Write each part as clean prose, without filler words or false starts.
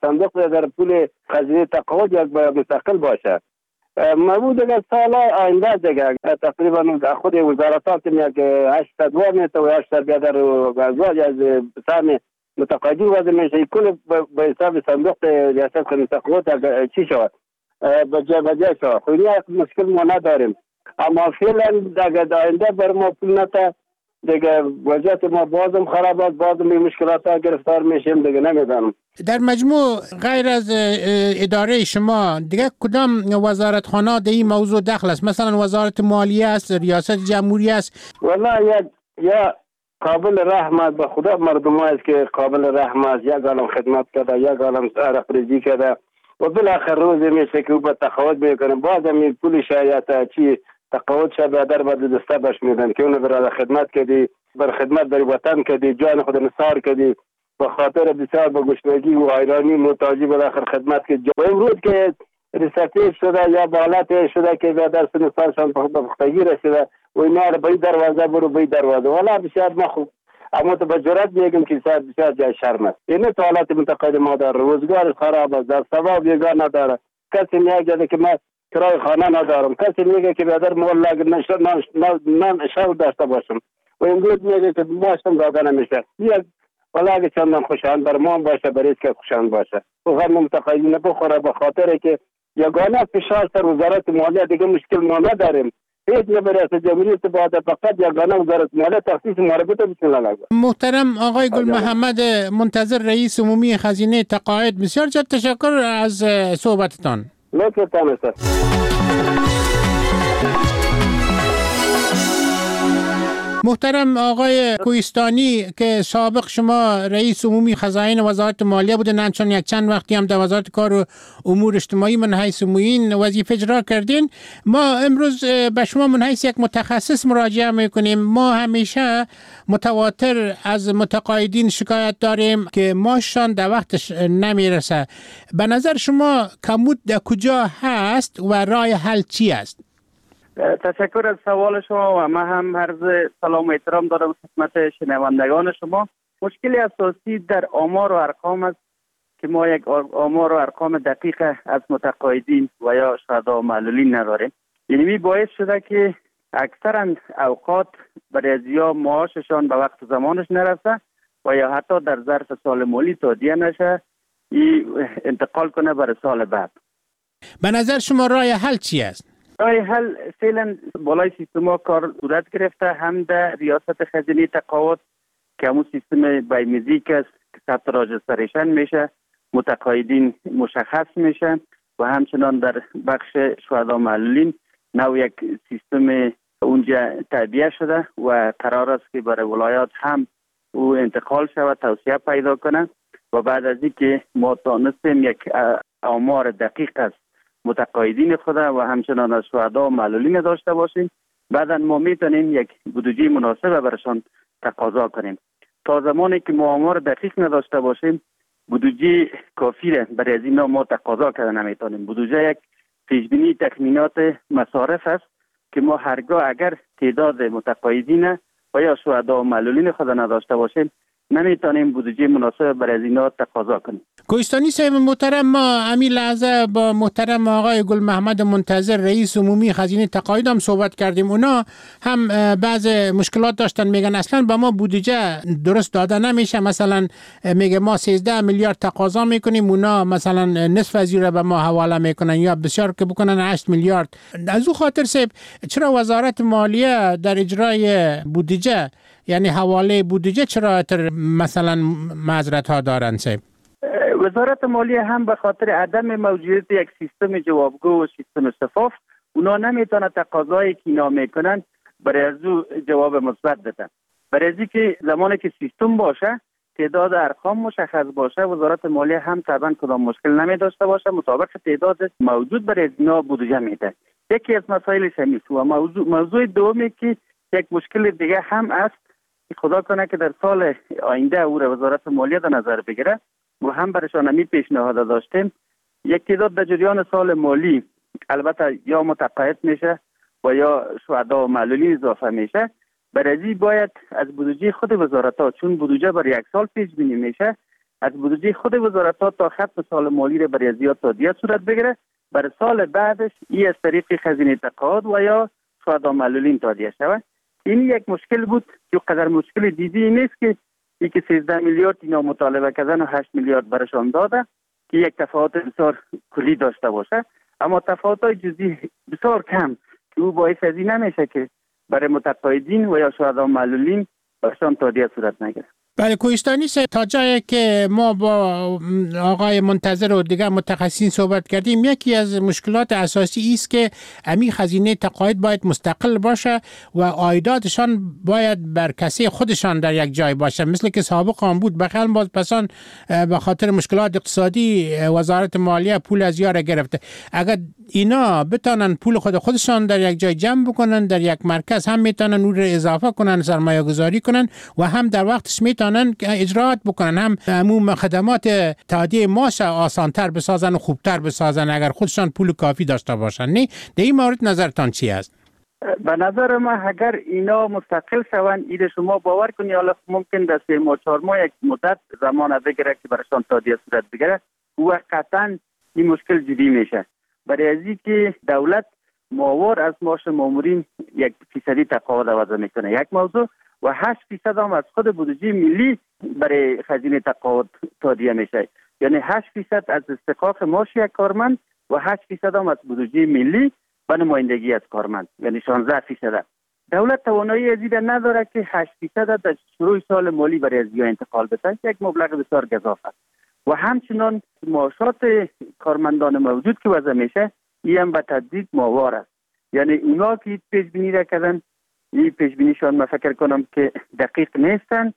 صندوق در پول خزینه تقاعد یک مستقل باشه. مبود دیگه سال آینده دیگه تقریبا خود وزارتات یک 800 میته و 800 بیادر غذا از سهم متقاعدین وضع میشه. کل به حساب صندوق ریاست خزینه تقاعد چی شود بجای شود. خیلی مشکل ما نداریم، اما فعلا دیگه آینده بر ما پول نتا دیگه وضعیت ما بازم خراب است، بازم این مشکلات ها گرفتار میشیم دیگه. نمیدانم در مجموع غیر از اداره شما دیگه کدام وزارتخانه در این موضوع دخل است؟ مثلا وزارت مالیه است، ریاست جمهوری است؟ والله یا قابل رحمت به خدا مردم است که قابل رحمت، یک عالم خدمت کرده، یک عالم عرق ریزی کرده و بالاخره روز میشه که او به تقاعد میکنه. باز هم پول شایعات چی تقاعد شده در بعد دسته بش میدن که اون برای خدمت کردی، بر خدمت در وطن کردی، جان خود نثار کردی، به خاطر بسیار به گشنگی و حیرانی محتاجی بالاخره خدمت کردی. و امروز که ریسرچ شده یا بالات شده که در سن سالشان به پختگی رسیده و اینا رو به این دروازه برو به این دروازه، والا بسیار ما خوب اما تو به جرات میگم که بسیار جای شرم است. این حالت منتقد ما در روزگار خراب است، در ثواب یگان نداره. کسی میگه که من کرای خانه ندارم، کسی میگه که بیادر مول نان شو داشته باشم و امروز میگه که ماشتم داده نمیشه. یک والا اگه چندان خوشان بر ما باشه بریز که خوشان باشه و غم متقاعدین بخوره، به خاطر که یگانه فشار سر وزارت مالیه دیگه مشکل ما نداریم. هیچ ریاست جمهوری بعد فقط یگانه وزارت مالیه تخصیص مربوطه بسم الله الرحمن. محترم آقای گل محمد منتظر رئیس عمومی خزینه تقاعد، بسیار جد تشکر از صحبتتان. لطفتان است. محترم آقای کوهستانی که سابق شما رئیس عمومی خزائن وزارت مالیه بودن، چون یک چند وقتی هم در وزارت کار و امور اجتماعی من حیث معین وظیفه اجرا کردین، ما امروز به شما من حیث یک متخصص مراجعه میکنیم. ما همیشه متواتر از متقاعدین شکایت داریم که ماشان در وقتش نمیرسه. به نظر شما کمبود در کجا هست و راه حل چی است؟ تشکر از سوال شما و من هم عرض سلام و احترام دارم خدمت شنوندگان شما. مشکل اساسی در آمار و ارقام است که ما یک آمار و ارقام دقیق از متقاعدین و یا شهدا و معلولین نداریم. یعنی باعث شده که اکثرا اوقات بعضیا معاششان به وقت زمانش نرسه و یا حتی در ظرف سال مالی تادیه نشه انتقال کنه برای سال بعد. به نظر شما راه حل چی است؟ راه حل فعلا بالای سیستم کار صورت گرفته، هم در ریاست خزینه تقاعد که همون سیستم بیمیزی است که ثبت راجستریشن میشه، متقاعدین مشخص میشن و همچنان در بخش شهدا معلولین نو یک سیستم اونجا تعبیه شده و قرار است که برای ولایات هم او انتقال شود، توسعه پیدا کنه و بعد از اینکه ما تانستیم یک آمار دقیق است متقاعدین خود و همچنان از شهدا و معلولین داشته باشیم، بعدا ما میتونیم یک بودجه مناسب برشان تقاضا کنیم. تا زمانی که ما آمار دقیق نداشته باشیم بودجه کافی را برای از اینا ما تقاضا کرده نمیتونیم. بودجه یک پیشبینی تخمینات مصارف است که ما هرگاه اگر تعداد متقاعدین و یا شهدا و معلولین خود نداشته باشیم نمیتونیم بودجه مناسب برای از اینا تقاضا کنیم. کوهستانی صاحب محترم، ما همین لحظه با محترم آقای گل محمد منتظر رئیس عمومی خزینه تقاعد هم صحبت کردیم. اونا هم بعض مشکلات داشتن، میگن اصلا با ما بودجه درست داده نمیشه. مثلا میگه ما 13 میلیارد تقاضا میکنیم، اونا مثلا نصف از اون به ما حواله میکنن یا بسیار که بکنن 8 میلیارد. از او خاطر صاحب چرا وزارت مالیه در اجرای بودجه یعنی حواله بودجه چرا مثلا معذرت ها دارن صاحب؟ وزارت مالیه هم به خاطر عدم موجودیت یک سیستم جوابگو و سیستم شفاف اونا نمیتونه تقاضایی که اینا میکنن برای از او جواب مثبت بدن. برای از اینکه زمانی که سیستم باشه تعداد ارقام مشخص باشه وزارت مالیه هم طبعا کدام مشکل نمیداشته باشه مطابق تعداد موجود برای اینا بودجه میده. یکی از مسائل شمیست و موضوع دومی که یک مشکل دیگه هم است خدا کنه که در سال آینده او را وزارت مالیه در نظر بگیره و هم برشان همی پیشنهاد داشتیم. یک تعداد در جریان سال مالی البته یا متقاعد میشه و یا شهدا و معلولین اضافه میشه. برای باید از بودجه خود وزارت ها چون بودجه برای یک سال پیش بینی میشه از بودجه خود وزارت‌ها تا ختم سال مالی را برای ریاضیات تادیه صورت بگیره، برای سال بعدش این از طریق خزینه تقاعد و یا شهدا معلولین تادیه شود. این یک مشکل بود که قدر مشکل دیدی نیست که ای که 13 میلیارد اینا مطالبه کردن و 8 میلیارد برشان داده که یک تفاوت بسیار کلی داشته باشه، اما تفاوت‌های جزئی بسیار کم که او باعث از این نمیشه که برای متقاعدین و یا شهدا معلولین برشان تادیه صورت نگیره. بله، کوهستانی تا جایی که ما با آقای منتظر و دیگر متخصصین صحبت کردیم، یکی از مشکلات اساسی است که امی خزینه تقاعد باید مستقل باشه و عایداتشان باید بر کسی خودشان در یک جای باشه، مثل که سابق هم بود. بخیل باز پسان به خاطر مشکلات اقتصادی وزارت مالیه پول از یاره گرفته. اگر اینا بتانن پول خودشان در یک جای جمع بکنن، در یک مرکز، هم میتونن اون رو اضافه کنن، سرمایه گذاری کنن و هم در وقتش میتونن اجراات بکنن، هم عموم خدمات تادیه معاش آسانتر بسازن و خوبتر بسازن اگر خودشان پول کافی داشته باشن. نه در این مورد نظرتان چی است؟ به نظر من اگر اینا مستقل شوند، ایده شما باور کنید حالا ممکن در 3 ماه 4 ماه یک مدت زمان بگیره که برایشان تادیه صورت بگیره و قطعا این مشکل جدی میشه. برای ازی که دولت ماهوار از معاش مامورین 1% تقاعد وضع میکنه، یک موضوع، و 8% هم از خود بودجه ملی برای خزینه تقاعد تادیه میشه. یعنی 8% از استحقاق معاش یک کارمند و 8% هم از بودجه ملی به نمایندگی از کارمند، یعنی 16%. دولت توانایی ازیده نداره که 8% در شروع سال مالی برای ازیا انتقال بده، یک مبلغ بسیار گزاف است. و همچنان معاشات کارمندان موجود که وضع میشه این هم به تدریج ماهوار است. یعنی اونا که پیش بینی را کردن، این پیش بینیشان من فکر کنم که دقیق نیستن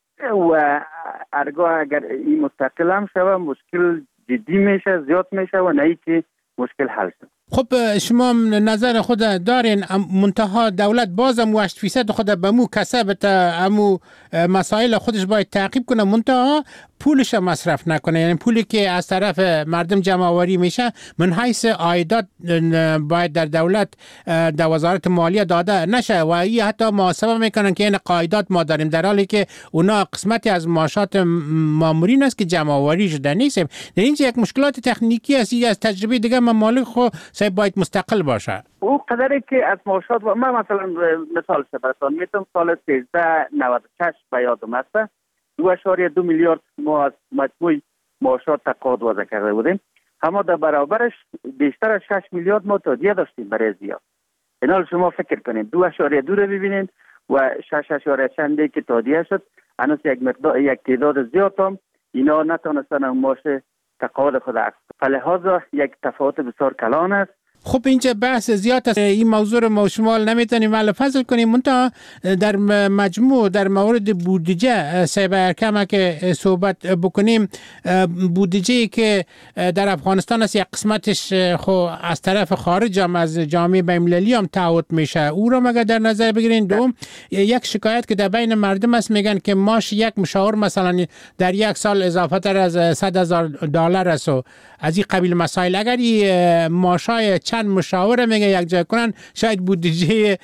و ارگاه اگر این مستقل هم شود مشکل جدی میشه، زیاد میشه و نه که مشکل حل شد. خب شما نظر خود دارین، منتها دولت بازم 8% خود به مو کسبت امو مسائل خودش باید تعقیب کنه، منتها پولش مصرف نکنه. یعنی پولی که از طرف مردم جمع آوری میشه من حیث عایدات باید در دولت در وزارت مالیه داده نشه و این حتی محاسبه میکنن که این قاعدات ما داریم، در حالی که اونا قسمتی از معاشات مامورین است که جمع آوری شده نیست. در اینجا یک مشکلات تکنیکی است. از تجربه دیگه ممالک خو باید مستقل باشه. او قدری که از معاشات و من مثلا مثال براتون میتونم سال 1396 به یادم است 2.2 میلیارد ما از مجموع معاشات تقاعد وضع کرده بودیم، اما در برابرش بیشتر از 6 میلیارد ما تادیه داشتیم برای زیاد. اینا شما فکر کنید 2.2 رو ببینید و 6 چندی که تادیه شد، هنوز یک تعداد زیاد هم اینا نتونستن معاش تقاعد خود عکس. فلهذا یک تفاوت بسیار کلان است. خب اینجا بحث زیاد است، این موضوع رو ما شمال نمیتونیم ولی فصل کنیم، منتها در مجموع در مورد بودجه سیبه ارکمه که صحبت بکنیم، بودجه که در افغانستان است یک قسمتش خو از طرف خارج هم از جامعه بین‌المللی هم تعهد میشه، او رو مگه در نظر بگیرین. دوم یک شکایت که در بین مردم است، میگن که ماش یک مشاور مثلا در یک سال اضافه تر از $100,000 است و از این قبیل مسائل. اگر این ماشای چند مشاوره میگه یک جای کنن، شاید بودجه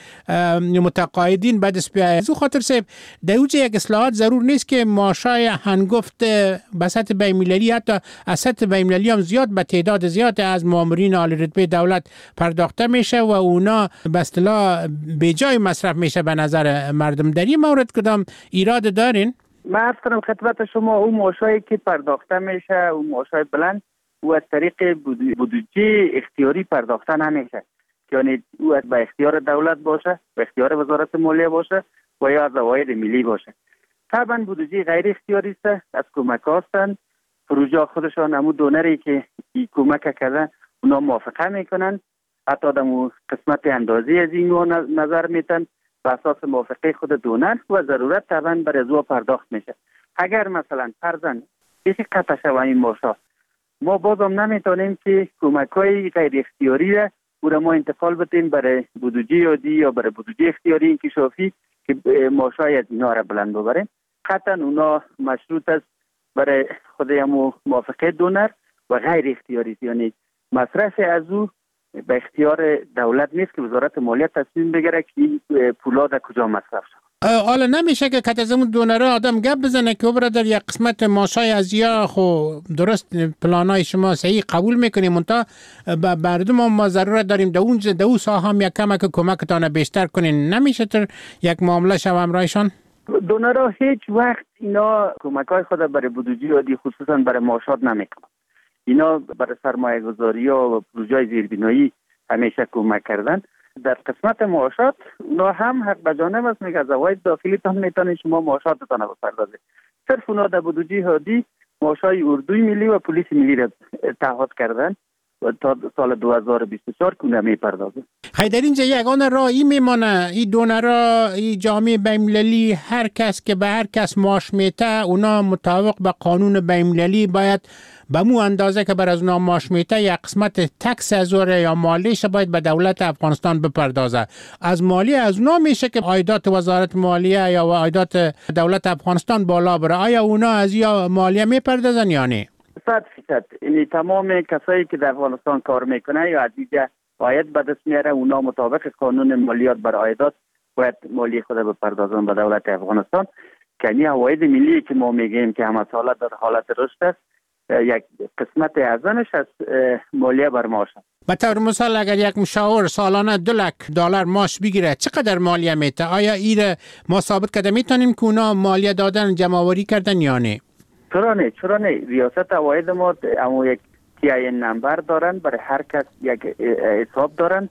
متقاعدین بعد از بیاید. از خاطر سیب در اوجه یک اصلاحات ضرور نیست که معاشای هنگفت بسط بین‌المللی حتی از سطح بین‌المللی هم زیاد به تعداد زیاد از مامورین عالی رتبه دولت پرداخته میشه و اونا به اصطلاح به جای مصرف میشه به نظر مردم. در این مورد کدام ایراد دارین؟ من عرض کنم خدمت شما اون معاشایی که پرداخته میشه اون معاشای بلند او از طریق بودجه اختیاری پرداخته نمیشه، یعنی او به اختیار دولت باشه، به اختیار وزارت مالیه باشه و یا از عواید ملی باشه. طبعا بودجه غیر اختیاری است، از کمک هستن پروژه خودشان همون دونری که این کمک کردن اونا موافقه میکنن، حتی دمو قسمت اندازی از این نظر میتن به اساس موافقه خود دونر و ضرورت طبعا بر ازوا پرداخت میشه. اگر مثلا فرضاً کسی قطع شوه این معاشات، ما بازم نمیتونیم که کمک‌های غیر اختیاری را او ما انتقال بدیم برای بودجه عادی یا برای بودجه اختیاری انکشافی که معاشای از اینا را بلند ببریم. قطعا اونا مشروط است برای خود همو موافقه دونر و غیر اختیاری، یعنی مصرف از او به اختیار دولت نیست که وزارت مالیه تصمیم بگیره که این پولا در کجا مصرف شود. حالا نمیشه که کت از اون دونره آدم گپ بزنه که برادر یک قسمت ماشای از یا خو درست پلانای شما صحیح قبول میکنیم منتها مردم ما ضرورت داریم در اون ساحه هم یک کمک کمکتان بیشتر کنین، نمیشه تر یک معامله شو همراهشان؟ دونرها هیچ وقت اینا کمک‌های خود برای بودجه عادی خصوصا برای معاشات نمیکنن. اینا برای سرمایه گذاری و پروژه زیربنایی همیشه کمک کردن. در قسمت معاشات اونا هم حق به جانب است، میگه از عواید داخلی تان میتونید شما معاشاتتان رو بپردازید. صرف اونا در بودجه عادی معاشای اردوی ملی و پلیس ملی را تعهد کردن و تا سال 2024 کنه میپردازه. خیلی در اینجا یگانه راهی میمانه این دونرها، این جامعه بین‌المللی، هر کس که به هر کس معاش میته اونا مطابق به قانون بین‌المللی باید به مو اندازه که بر از اونا معاش میته یک قسمت تکس ازوره یا مالیش باید به دولت افغانستان بپردازه. از مالی از اونا میشه که عایدات وزارت مالیه یا عایدات دولت افغانستان بالا بره. آیا اونا از یا مالیه میپردازن یا نه؟ 100%. یعنی تمام کسایی که در افغانستان کار میکنه یا از اینجا عاید به دست میاره اونا مطابق قانون مالیات بر عایدات باید مالی خود بپردازن به دولت افغانستان. که این عواید ملی که ما میگیم که همه ساله در حالت رشد است، یک قسمت ازش از مالیه بر معاش است. به طور مثال اگر یک مشاور سالانه $200,000 معاش بگیره چقدر مالیه میته؟ آیا ایره ما ثابت کرده میتونیم که اونا مالیه دادن جمع‌آوری کردن یا نه؟ چرا نه ریاست عواید ما اما یک TIN نمبر دارن، برای هر کس یک حساب دارن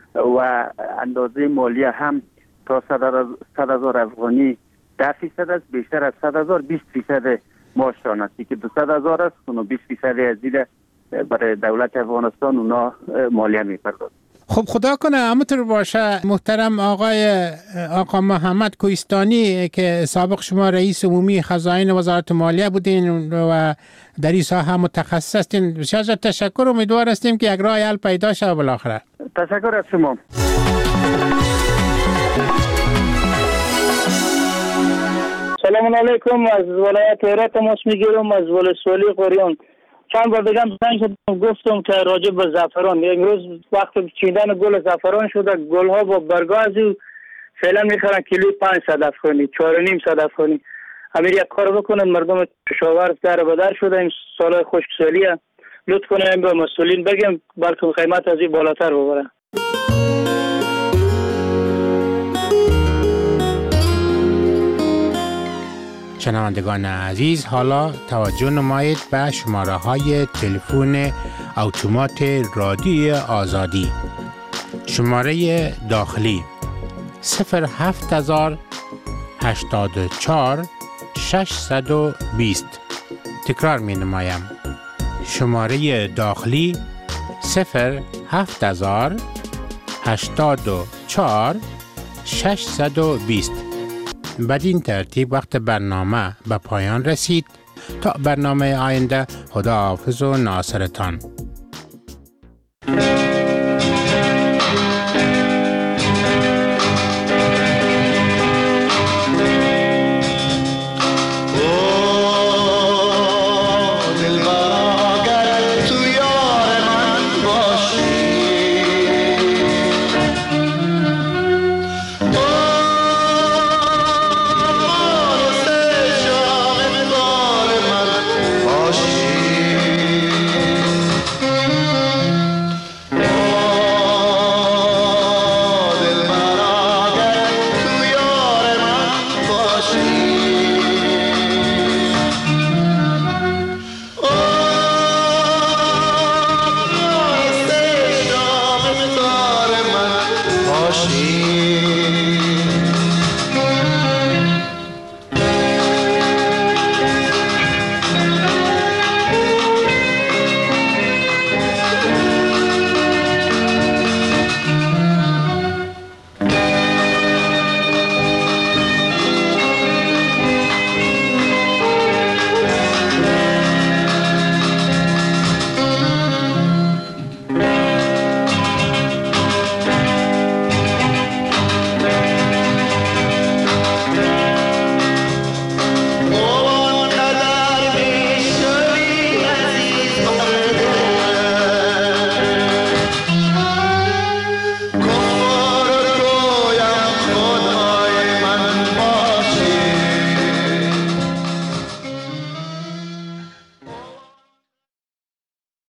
و اندازه مالیه هم تا 100,000 افغانی 10% است، بیشتر از 100,000 20% معاششان است که 200,000 است، اونو 20% از دیده برای دولت افغانستان اونا مالیه میپردازن. خب خدا کنه همونطور باشه. محترم آقا محمد کوهستانی که سابق شما رئیس عمومی خزائن وزارت مالیه بودین و در این ساحه متخصص هستین، بسیار تشکر. امیدوار هستیم که یک راه حل پیدا شود بالاخره. تشکر از شما. سلام علیکم. از ولایت هرات تماس میگیرم، از ولسوالی قریان. چند بار دیگه زنگ زدم گفتم که راجع به زعفران، امروز وقت چیدن گل زعفران شده، گل‌ها با برگازی فعلا میخرن کیلو 500 افغانی، 4.5 افغانی. امیر یک کار بکنن، مردم کشاورز در به در شده، این سال خشکسالیه، لطف کنین به مسئولین بگیم بلکه قیمت از این بالاتر ببره. شنوندگان عزیز، حالا توجه نمایید به شماره های تلفن اتومات رادیو آزادی. شماره داخلی 07084 620. تکرار می نمایم. شماره داخلی 07084 620. بدین ترتیب وقت برنامه به پایان رسید. تا برنامه آینده، خداحافظ و ناصرتان.